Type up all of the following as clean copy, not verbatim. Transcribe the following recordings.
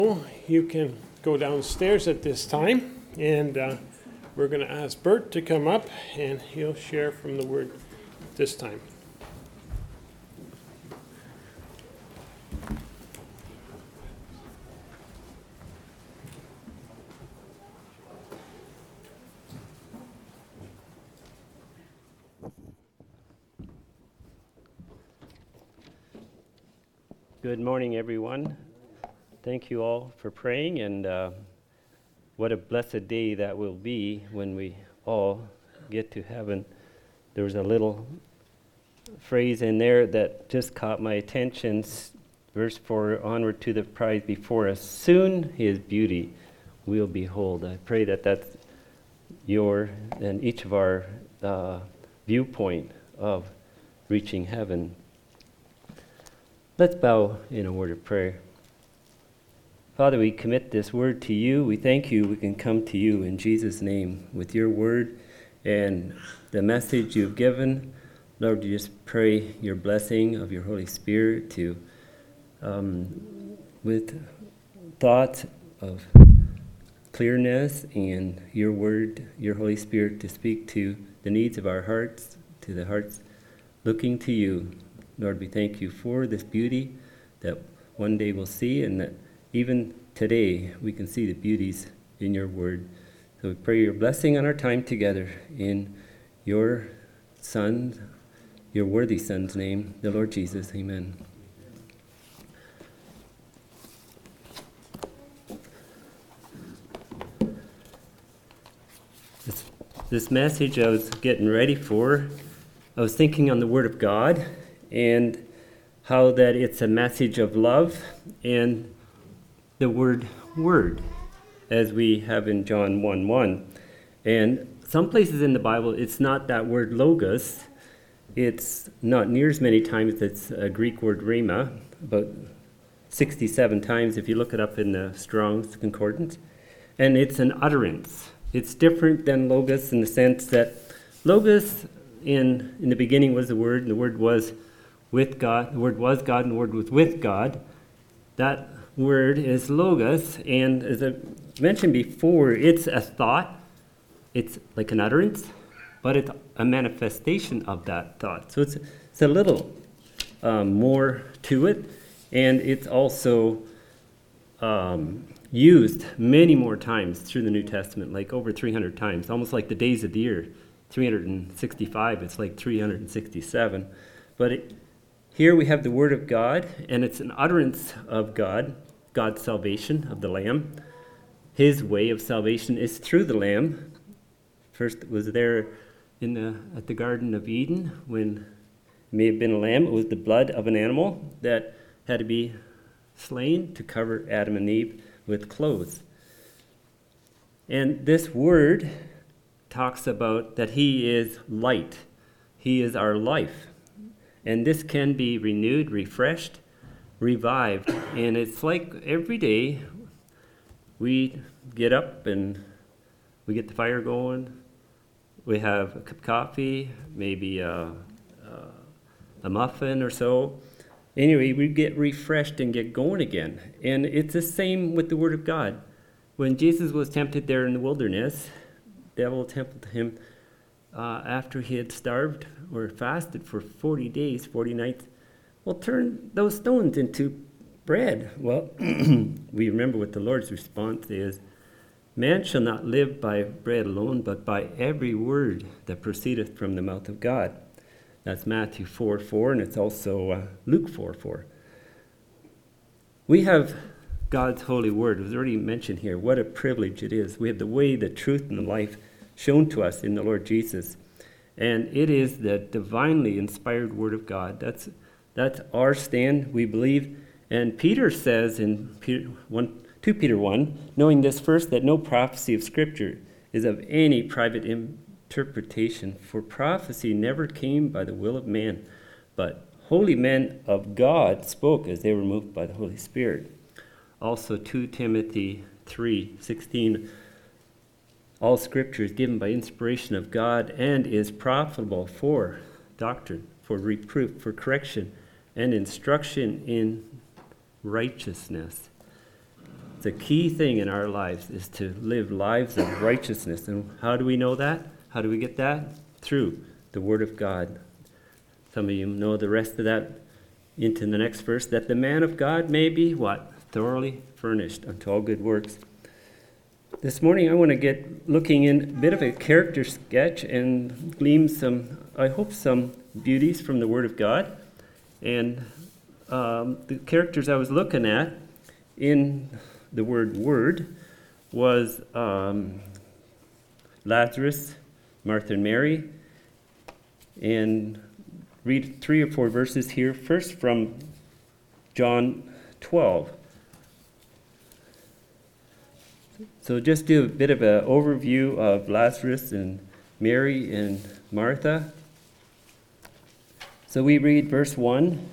You can go downstairs at this time, and we're going to ask Bert to come up, and he'll share from the Word this time. Good morning, everyone. Thank you all for praying, and what a blessed day that will be when we all get to heaven. There was a little phrase in there that just caught my attention, verse 4, onward to the prize before us. Soon his beauty we'll behold. I pray that that's your and each of our viewpoint of reaching heaven. Let's bow in a word of prayer. Father, we commit this word to you. We thank you we can come to you in Jesus' name with your word and the message you've given. Lord, we just pray your blessing of your Holy Spirit to, with thoughts of clearness and your word, your Holy Spirit to speak to the needs of our hearts, to the hearts looking to you. Lord, we thank you for this beauty that one day we'll see, and that even today we can see the beauties in your word. So we pray your blessing on our time together in your Son, your worthy Son's name, the Lord Jesus. Amen. This message I was getting ready for, I was thinking on the Word of God and how that it's a message of love and the word as we have in John 1:1. And some places in the Bible it's not that word logos. It's not near as many times. It's a Greek word rhema, about 67 times if you look it up in the Strong's Concordance. And it's an utterance. It's different than logos in the sense that logos in the beginning was the Word, and the Word was with God. The Word was God, and the Word was with God. That word is logos, and as I mentioned before, it's a thought. It's like an utterance, but it's a manifestation of that thought. So it's a little more to it, and it's also used many more times through the New Testament, like over 300 times, almost like the days of the year. 365, it's like 367. But here we have the Word of God, and it's an utterance of God, God's salvation of the Lamb. His way of salvation is through the Lamb. First it was there at the Garden of Eden when it may have been a lamb. It was the blood of an animal that had to be slain to cover Adam and Eve with clothes. And this Word talks about that he is light. He is our life. And this can be renewed, refreshed, revived. And it's like every day we get up and we get the fire going. We have a cup of coffee, maybe a muffin or so. Anyway, we get refreshed and get going again. And it's the same with the Word of God. When Jesus was tempted there in the wilderness, the devil tempted him after he had starved or fasted for 40 days, 40 nights. Well, turn those stones into bread. Well, we remember what the Lord's response is. Man shall not live by bread alone, but by every word that proceedeth from the mouth of God. That's Matthew 4:4, and it's also Luke 4:4. We have God's holy word. It was already mentioned here. What a privilege it is. We have the way, the truth, and the life shown to us in the Lord Jesus. And it is the divinely inspired word of God. That's our stand, we believe. And Peter says in 2 Peter 1, knowing this first, that no prophecy of Scripture is of any private interpretation, for prophecy never came by the will of man, but holy men of God spoke as they were moved by the Holy Spirit. Also 2 Timothy 3:16, all Scripture is given by inspiration of God and is profitable for doctrine, for reproof, for correction, and instruction in righteousness. It's a key thing in our lives, is to live lives of righteousness. And how do we know that? How do we get that? Through the Word of God. Some of you know the rest of that into the next verse, that the man of God may be what? Thoroughly furnished unto all good works. This morning I want to get looking in a bit of a character sketch and glean some, I hope, some beauties from the Word of God. And the characters I was looking at in the word was Lazarus, Martha and Mary, and read 3 or 4 verses here. First from John 12. So just do a bit of an overview of Lazarus and Mary and Martha. So we read verse 1.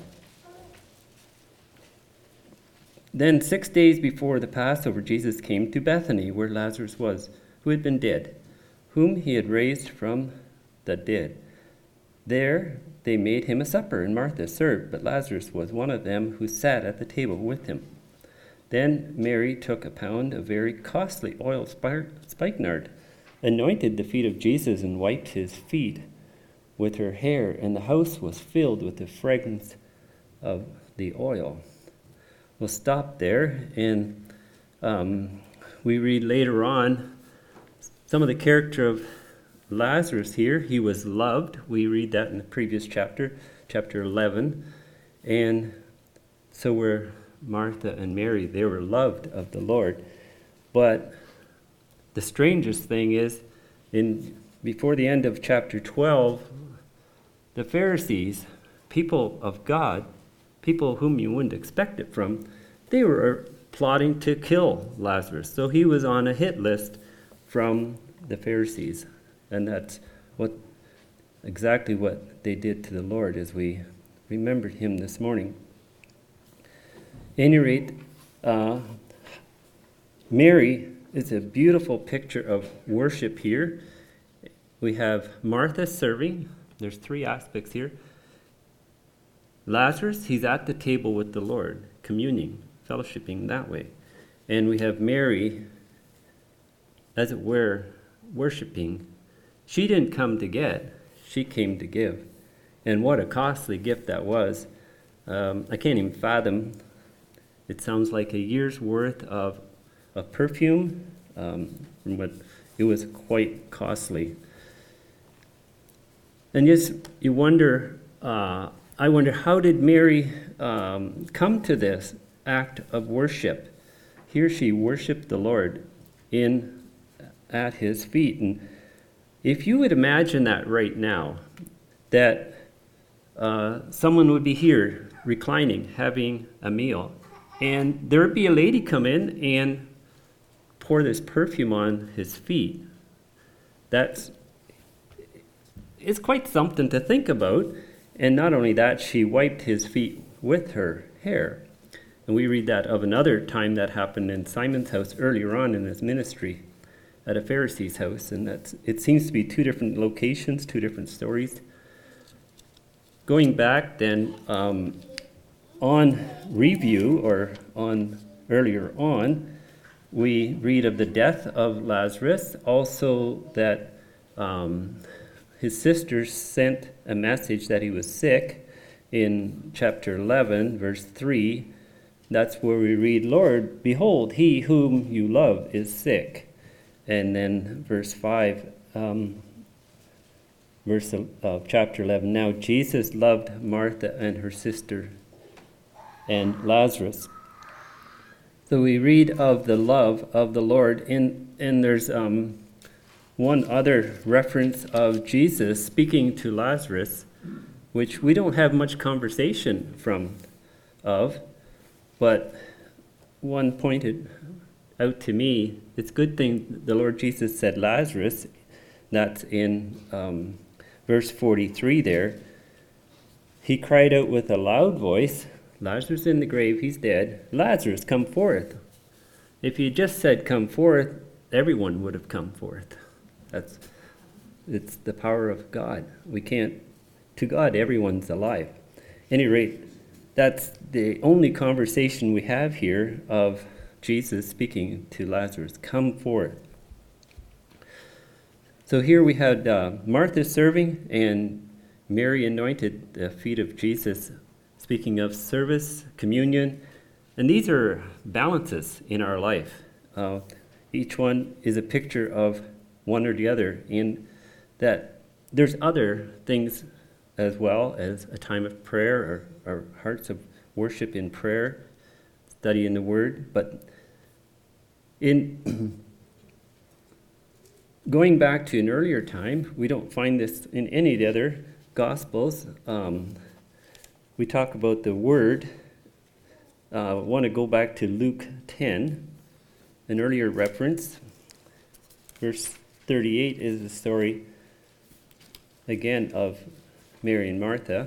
Then 6 days before the Passover, Jesus came to Bethany, where Lazarus was, who had been dead, whom he had raised from the dead. There they made him a supper, and Martha served, but Lazarus was one of them who sat at the table with him. Then Mary took a pound of very costly oil of spikenard, anointed the feet of Jesus, and wiped his feet with her hair, and the house was filled with the fragrance of the oil. We'll stop there, and we read later on some of the character of Lazarus here. He was loved. We read that in the previous chapter, chapter 11. And so were Martha and Mary. They were loved of the Lord. But the strangest thing is, before the end of chapter 12, the Pharisees, people of God, people whom you wouldn't expect it from, they were plotting to kill Lazarus. So he was on a hit list from the Pharisees. And that's exactly what they did to the Lord as we remembered him this morning. At any rate, Mary is a beautiful picture of worship here. We have Martha serving. There's 3 aspects here. Lazarus, he's at the table with the Lord, communing, fellowshipping that way. And we have Mary, as it were, worshiping. She didn't come to get, she came to give. And what a costly gift that was. I can't even fathom. It sounds like a year's worth of perfume. But it was quite costly. And yes, you wonder, I wonder, how did Mary come to this act of worship? Here she worshiped the Lord at his feet. And if you would imagine that right now, that someone would be here reclining, having a meal, and there would be a lady come in and pour this perfume on his feet. It's quite something to think about. And not only that, she wiped his feet with her hair. And we read that of another time that happened in Simon's house earlier on in his ministry at a Pharisee's house. And it seems to be 2 different locations, 2 different stories. Going back then, on review, or on earlier on, we read of the death of Lazarus, also that his sisters sent a message that he was sick in chapter 11, verse 3. That's where we read, Lord, behold, he whom you love is sick. And then verse 5, verse of chapter 11. Now Jesus loved Martha and her sister and Lazarus. So we read of the love of the Lord, and there's one other reference of Jesus speaking to Lazarus, which we don't have much conversation of, but one pointed out to me, it's a good thing the Lord Jesus said Lazarus. That's in verse 43 there. He cried out with a loud voice, Lazarus in the grave, he's dead. Lazarus, come forth. If he just said come forth, everyone would have come forth. It's the power of God. To God, everyone's alive. At any rate, that's the only conversation we have here of Jesus speaking to Lazarus, "Come forth." So here we had Martha serving and Mary anointed the feet of Jesus, speaking of service, communion, and these are balances in our life. Each one is a picture of one or the other, in that there's other things as well as a time of prayer or hearts of worship in prayer, studying the Word. But in going back to an earlier time, we don't find this in any of the other Gospels. We talk about the Word. I want to go back to Luke 10, an earlier reference. Verse 38 is the story, again, of Mary and Martha.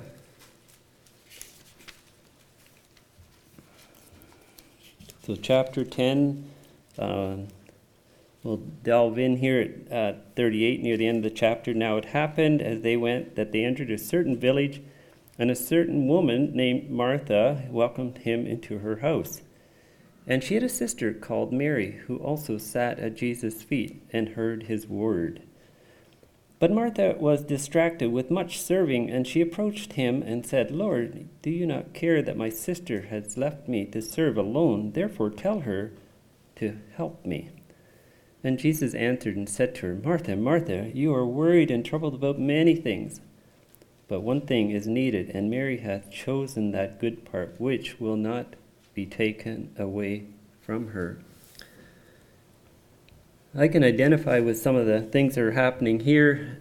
So chapter 10, we'll delve in here at 38, near the end of the chapter. "Now it happened as they went that they entered a certain village, and a certain woman named Martha welcomed him into her house. And she had a sister called Mary, who also sat at Jesus' feet and heard his word. But Martha was distracted with much serving, and she approached him and said, 'Lord, do you not care that my sister has left me to serve alone? Therefore tell her to help me.' And Jesus answered and said to her, 'Martha, Martha, you are worried and troubled about many things. But one thing is needed, and Mary hath chosen that good part, which will not be taken away from her.'" I can identify with some of the things that are happening here.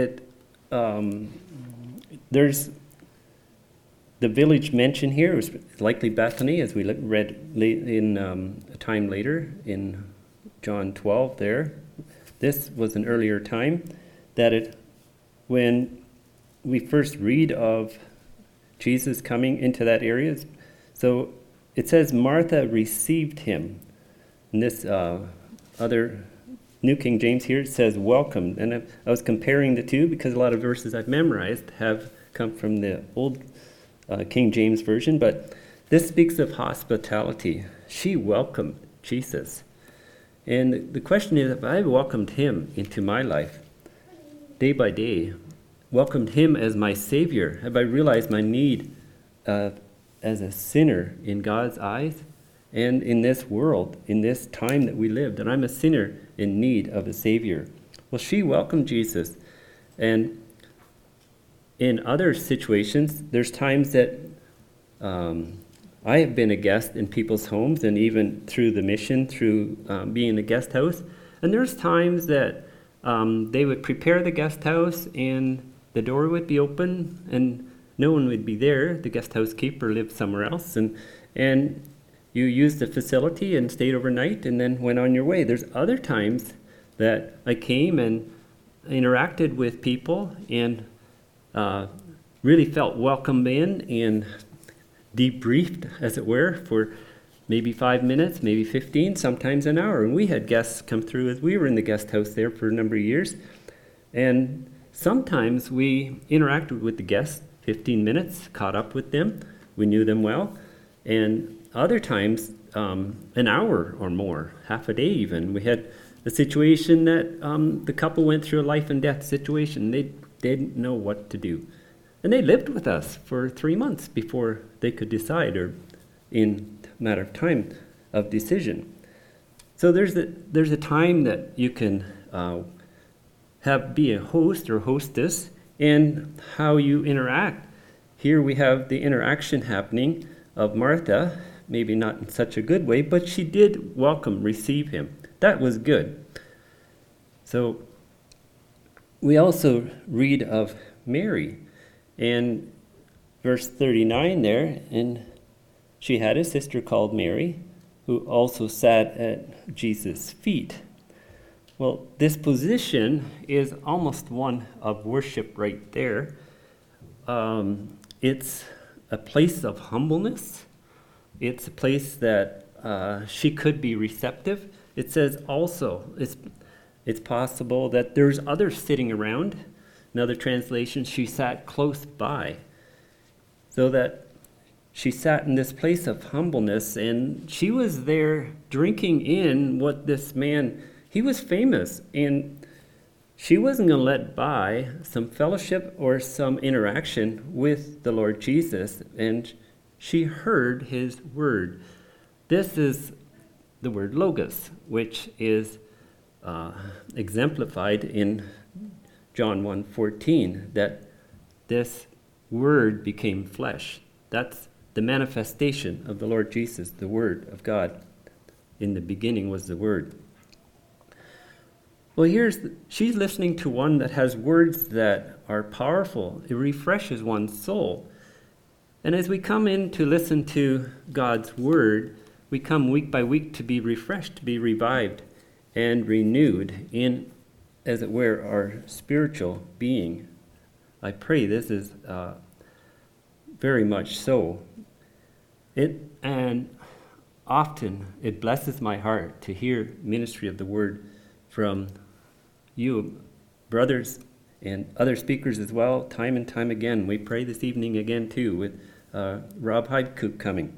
There's the village mentioned here is likely Bethany, as we read in a time later in John 12 there. This was an earlier time that when we first read of Jesus coming into that area. So it says Martha received him. And this other New King James here, it says welcomed. And I was comparing the two because a lot of verses I've memorized have come from the old King James Version. But this speaks of hospitality. She welcomed Jesus. And the question is, if I welcomed him into my life, day by day, welcomed him as my Savior, have I realized my need as a sinner in God's eyes and in this world, in this time that we live, that I'm a sinner in need of a Savior? Well, she welcomed Jesus. And in other situations, there's times that I have been a guest in people's homes, and even through the mission, through being in a guest house. And there's times that they would prepare the guest house and the door would be open and no one would be there. The guest house keeper lived somewhere else. And you used the facility and stayed overnight and then went on your way. There's other times that I came and interacted with people and really felt welcomed in and debriefed, as it were, for maybe 5 minutes, maybe 15, sometimes an hour. And we had guests come through as we were in the guest house there for a number of years. And sometimes we interacted with the guests 15 minutes, caught up with them. We knew them well. And other times, an hour or more, half a day even. We had a situation that the couple went through a life and death situation. They didn't know what to do. And they lived with us for 3 months before they could decide, or in a matter of time of decision. So there's a time that you can be a host or hostess, and how you interact. Here we have the interaction happening of Martha, maybe not in such a good way, but she did receive him. That was good. So we also read of Mary. And verse 39 there, and she had a sister called Mary, who also sat at Jesus' feet. Well, this position is almost one of worship right there. It's a place of humbleness. It's a place that she could be receptive. It says also it's possible that there's others sitting around. In other translations, she sat close by. So that she sat in this place of humbleness, and she was there drinking in what this man, he was famous, and she wasn't going to let by some fellowship or some interaction with the Lord Jesus, and she heard his word. This is the word logos, which is exemplified in John 1:14, that this word became flesh. That's the manifestation of the Lord Jesus, the Word of God. In the beginning was the Word. Well, she's listening to one that has words that are powerful. It refreshes one's soul. And as we come in to listen to God's Word, we come week by week to be refreshed, to be revived, and renewed in, as it were, our spiritual being. I pray this is very much so. And often it blesses my heart to hear ministry of the word from you, brothers, and other speakers as well, time and time again. We pray this evening again too with Rob Heidkoop coming.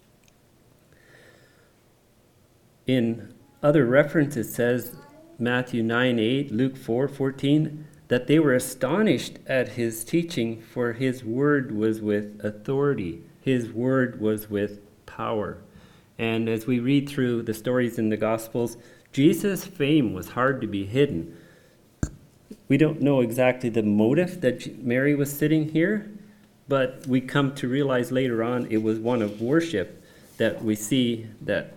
In other references, it says Matthew 9:8, Luke 4:14, that they were astonished at his teaching, for his word was with authority. His word was with power. And as we read through the stories in the Gospels, Jesus' fame was hard to be hidden. We don't know exactly the motive that Mary was sitting here, but we come to realize later on it was one of worship, that we see that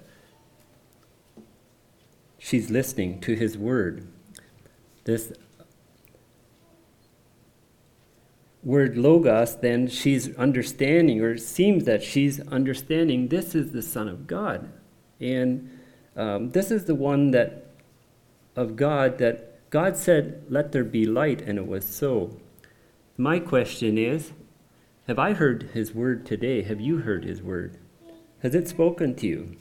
she's listening to his word. This word logos, then she's understanding, or it seems that she's understanding, this is the Son of God. And this is the one that of God that God said, let there be light, and it was so. My question is, have I heard his word today? Have you heard his word? Has it spoken to you?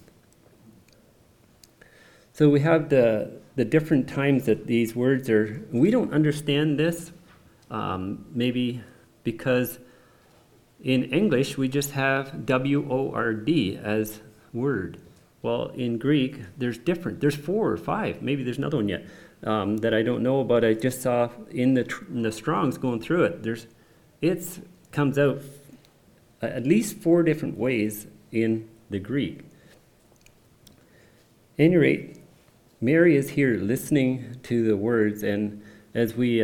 So we have the different times that these words are, we don't understand this, maybe because in English we just have W-O-R-D as word. Well, in Greek, there's 4 or 5, maybe there's another one yet, that I don't know about. I just saw in the Strongs going through it, it comes out at least 4 different ways in the Greek. At any rate, Mary is here listening to the words, and as we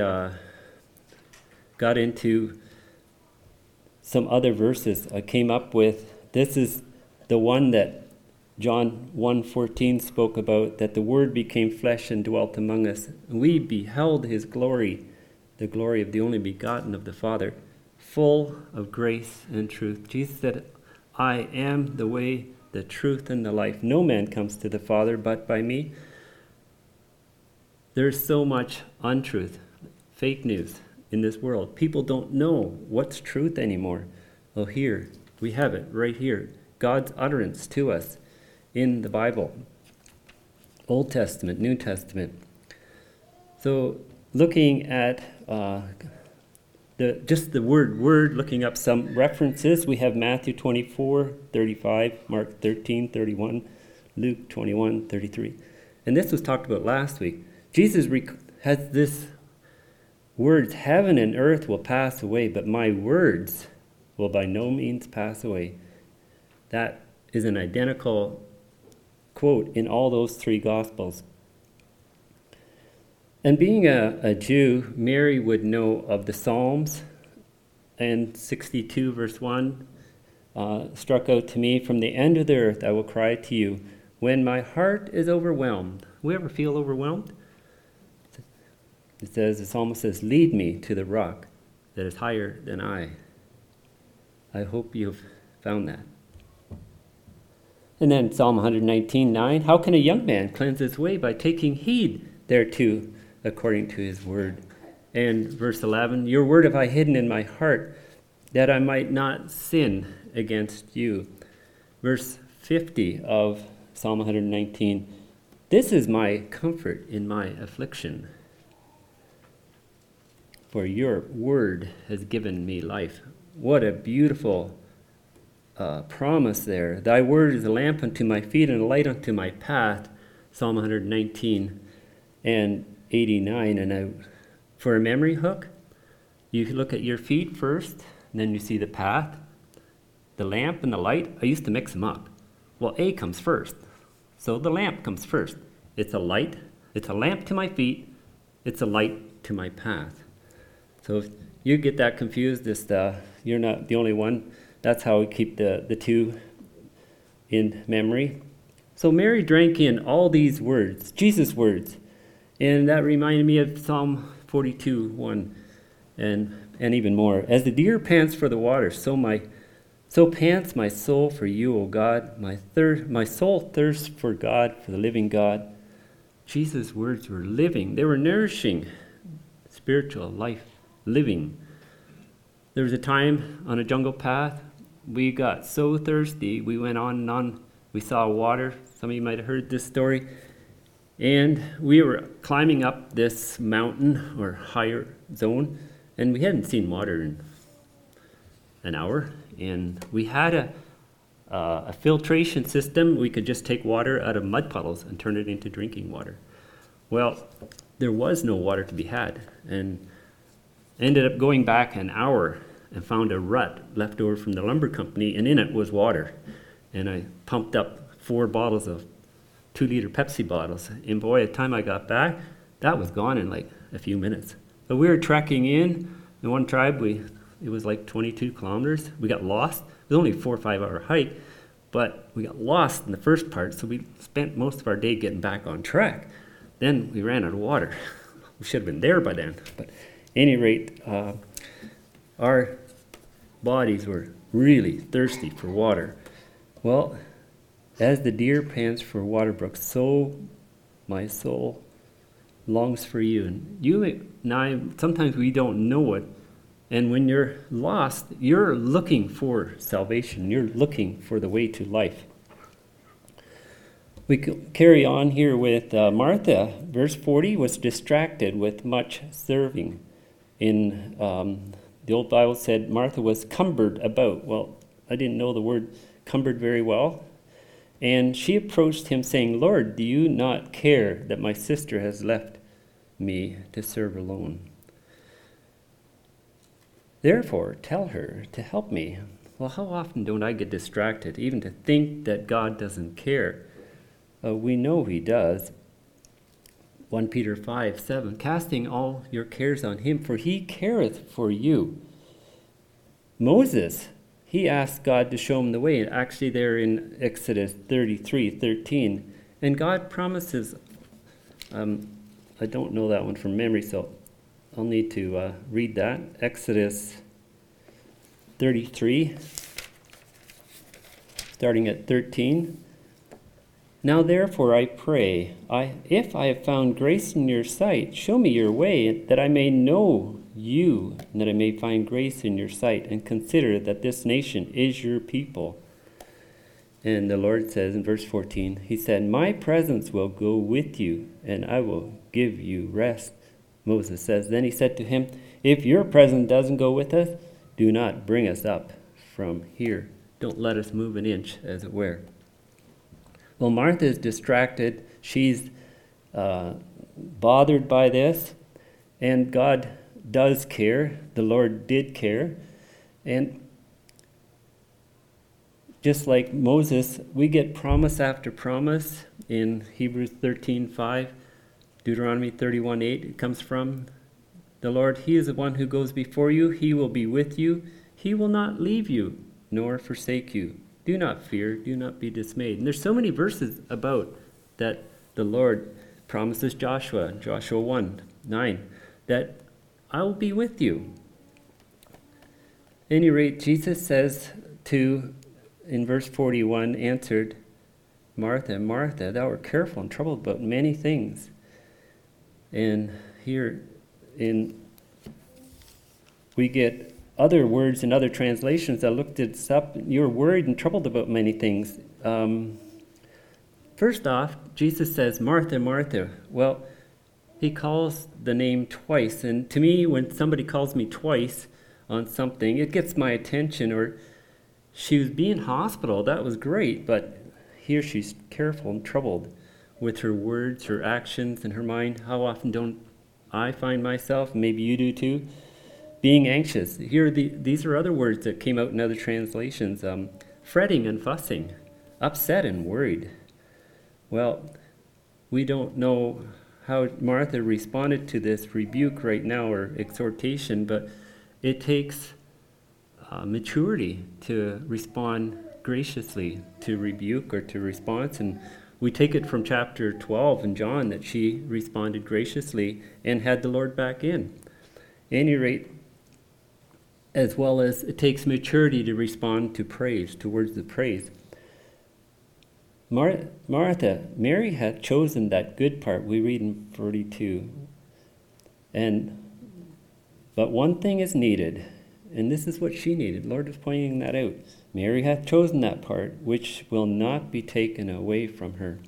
got into some other verses, I came up with, this is the one that John 1:14 spoke about, that the Word became flesh and dwelt among us. We beheld his glory, the glory of the only begotten of the Father, full of grace and truth. Jesus said, I am the way, the truth, and the life. No man comes to the Father but by me. There's so much untruth, fake news in this world. People don't know what's truth anymore. Well, here, we have it right here. God's utterance to us in the Bible. Old Testament, New Testament. So looking at just the word, looking up some references, we have Matthew 24:35, Mark 13:31, Luke 21:33. And this was talked about last week. Jesus has this words, heaven and earth will pass away, but my words will by no means pass away. That is an identical quote in all those 3 Gospels. And being a Jew, Mary would know of the Psalms, and 62 verse 1 struck out to me, from the end of the earth I will cry to you when my heart is overwhelmed. We ever feel overwhelmed? It says, the psalmist says, lead me to the rock that is higher than I. I hope you've found that. And then Psalm 119:9, how can a young man cleanse his way? By taking heed thereto, according to his word. And verse 11, your word have I hidden in my heart, that I might not sin against you. Verse 50 of Psalm 119, this is my comfort in my affliction, for your word has given me life. What a beautiful promise there. Thy word is a lamp unto my feet and a light unto my path. Psalm 119 and 89. And for a memory hook, you look at your feet first, and then you see the path, the lamp, and the light. I used to mix them up. Well, A comes first. So the lamp comes first. It's a light. It's a lamp to my feet. It's a light to my path. So if you get that confused, you're not the only one. That's how we keep the two in memory. So Mary drank in all these words, Jesus' words. And that reminded me of Psalm 42:1 and even more. As the deer pants for the water, so pants my soul for you, O God. My soul thirsts for God, for the living God. Jesus' words were living. They were nourishing, spiritual life, living. There was a time on a jungle path, we got so thirsty, we went on and on. We saw water. Some of you might have heard this story. And we were climbing up this mountain or higher zone, and we hadn't seen water in an hour. And we had a filtration system. We could just take water out of mud puddles and turn it into drinking water. Well, there was no water to be had, and ended up going back an hour and found a rut left over from the lumber company, and in it was water. And I pumped up 4 bottles of 2-liter Pepsi bottles. And boy, at the time I got back, that was gone in like a few minutes. But we were trekking in one tribe, it was like 22 kilometers. We got lost. It was only a 4 or 5 hour hike, but we got lost in the first part, so we spent most of our day getting back on track. Then we ran out of water. We should have been there by then. But at any rate, our bodies were really thirsty for water. Well, as the deer pants for water brooks, so my soul longs for you. And you and I, sometimes we don't know it. And when you're lost, you're looking for salvation. You're looking for the way to life. We carry on here with Martha. Verse 40 was distracted with much serving. In the old Bible said Martha was cumbered about. Well, I didn't know the word cumbered very well. And she approached him saying, Lord, do you not care that my sister has left me to serve alone? Therefore, tell her to help me. Well, how often don't I get distracted, even to think that God doesn't care? We know he does. 1 Peter 5:7, casting all your cares on him, for he careth for you. Moses, he asked God to show him the way, and actually there in Exodus 33:13. And God promises, I don't know that one from memory, so I'll need to read that. Exodus 33, starting at 13. Now therefore I pray, if I have found grace in your sight, show me your way, that I may know you, and that I may find grace in your sight, and consider that this nation is your people. And the Lord says in verse 14, he said, my presence will go with you, and I will give you rest. Moses says, then he said to him, if your presence doesn't go with us, do not bring us up from here. Don't let us move an inch, as it were. Well, Martha is distracted. She's bothered by this, and God does care. The Lord did care. And just like Moses, we get promise after promise in Hebrews 13:5, Deuteronomy 31:8. It comes from the Lord. He is the one who goes before you. He will be with you. He will not leave you nor forsake you. Do not fear. Do not be dismayed. And there's so many verses about that the Lord promises Joshua 1:9, that I will be with you. At any rate, Jesus says in verse 41, answered, Martha, Martha, thou art careful and troubled about many things. And here we get other words in other translations that looked this up. You're worried and troubled about many things. First off, Jesus says, Martha, Martha. Well, he calls the name twice. And to me, when somebody calls me twice on something, it gets my attention, or She was being hospital, that was great, but here she's careful and troubled with her words, her actions, and her mind. How often don't I find myself, maybe you do too, being anxious? Here, these are other words that came out in other translations. Fretting and fussing, upset and worried. Well, we don't know how Martha responded to this rebuke right now, or exhortation, but it takes maturity to respond graciously to rebuke or to response. And we take it from chapter 12 in John that she responded graciously and had the Lord back in. At any rate, as well as it takes maturity to respond to praise, to words of praise. Mary had chosen that good part we read in 42. But one thing is needed, and this is what she needed. Lord is pointing that out. Mary hath chosen that part which will not be taken away from her.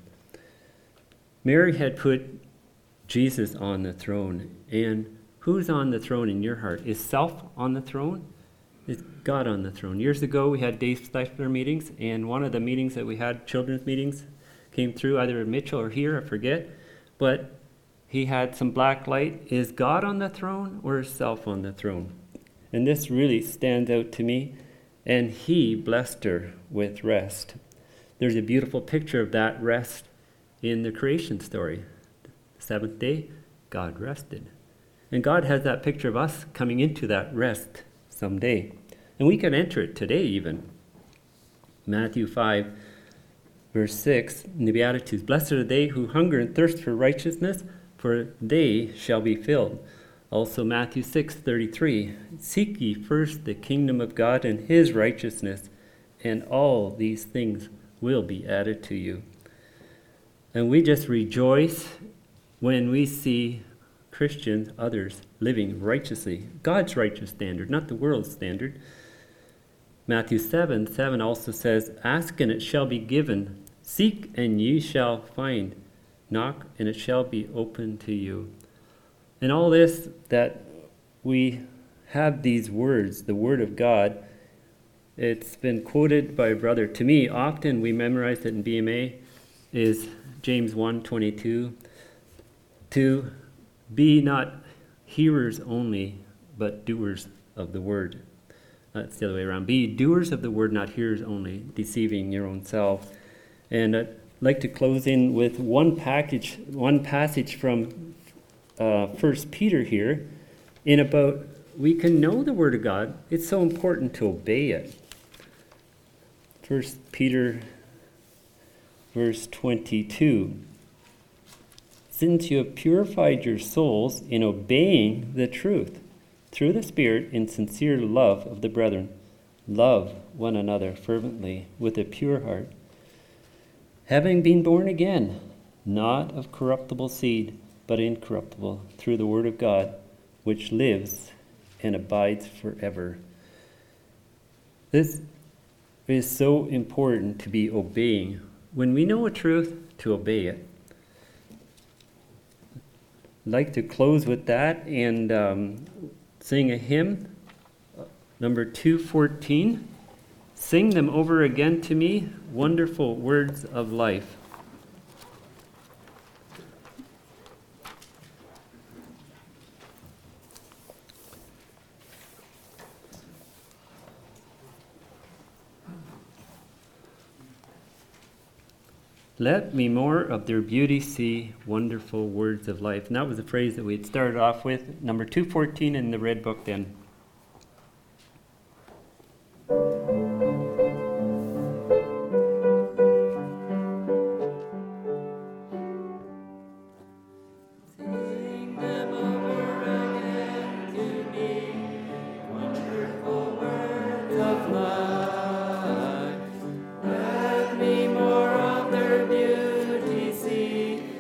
Mary had put Jesus on the throne. And who's on the throne in your heart? Is self on the throne? Is God on the throne? Years ago, we had Dave Stifler meetings, and one of the meetings that we had, children's meetings, came through either in Mitchell or here, I forget. But he had some black light. Is God on the throne or is self on the throne? And this really stands out to me. And he blessed her with rest. There's a beautiful picture of that rest in the creation story. The seventh day, God rested. And God has that picture of us coming into that rest someday. And we can enter it today even. Matthew 5, verse 6, in the Beatitudes, blessed are they who hunger and thirst for righteousness, for they shall be filled. Also Matthew 6:33, seek ye first the kingdom of God and his righteousness, and all these things will be added to you. And we just rejoice when we see Christians, others, living righteously. God's righteous standard, not the world's standard. Matthew 7:7 also says, ask and it shall be given. Seek and ye shall find. Knock and it shall be opened to you. And all this, that we have these words, the Word of God, it's been quoted by a brother. To me, often we memorized it in BMA, is James 1:22, to be not hearers only, but doers of the Word. That's the other way around. Be doers of the Word, not hearers only, deceiving your own self. And I'd like to close in with one passage from 1 Peter here, in about, we can know the Word of God. It's so important to obey it. 1 Peter, verse 22. Since you have purified your souls in obeying the truth, through the Spirit in sincere love of the brethren, love one another fervently with a pure heart, having been born again, not of corruptible seed, but incorruptible, through the Word of God, which lives and abides forever. This is so important to be obeying. When we know a truth, to obey it. I'd like to close with that and sing a hymn, number 214. Sing them over again to me, wonderful words of life. Let me more of their beauty see, wonderful words of life. And that was the phrase that we had started off with, number 214 in the Red Book then.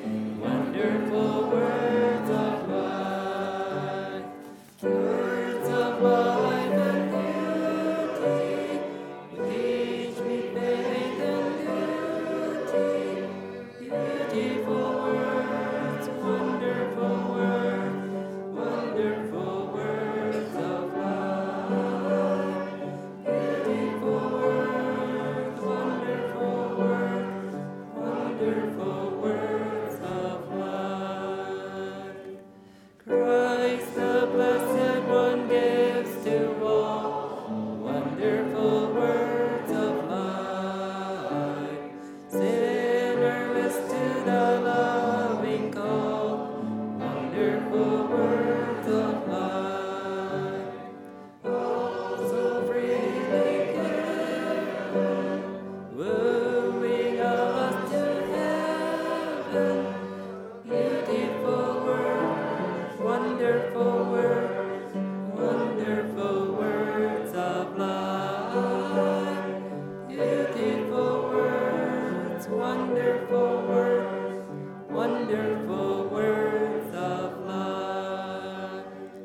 Words wonderful words of love.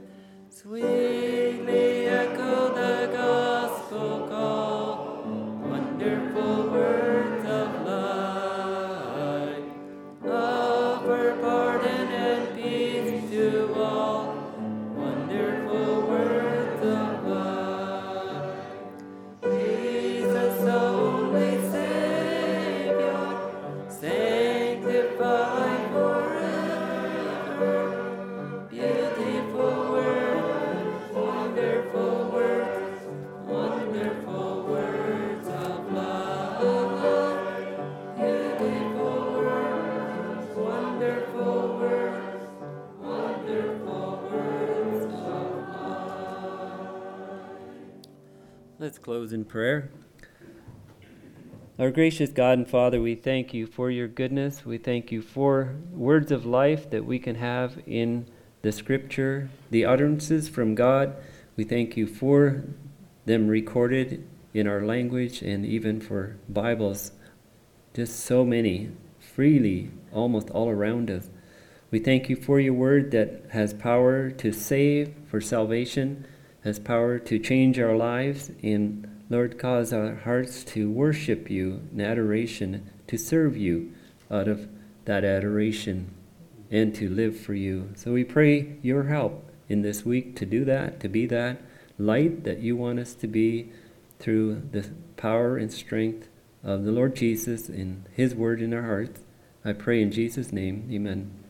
Sweetly echo the gospel call, wonderful words of life. Offer pardon and peace to all, wonderful words of love. Jesus, only Savior, sanctify forever. Beautiful words, wonderful words, wonderful words of love. Beautiful words, wonderful words, wonderful words of love. Let's close in prayer. Our gracious God and Father, we thank you for your goodness. We thank you for words of life that we can have in the Scripture, the utterances from God. We thank you for them recorded in our language and even for Bibles. Just so many, freely, almost all around us. We thank you for your word that has power to save, for salvation, has power to change our lives, and Lord, cause our hearts to worship you in adoration, to serve you out of that adoration, and to live for you. So we pray your help in this week to do that, to be that light that you want us to be through the power and strength of the Lord Jesus and his word in our hearts. I pray in Jesus' name, amen.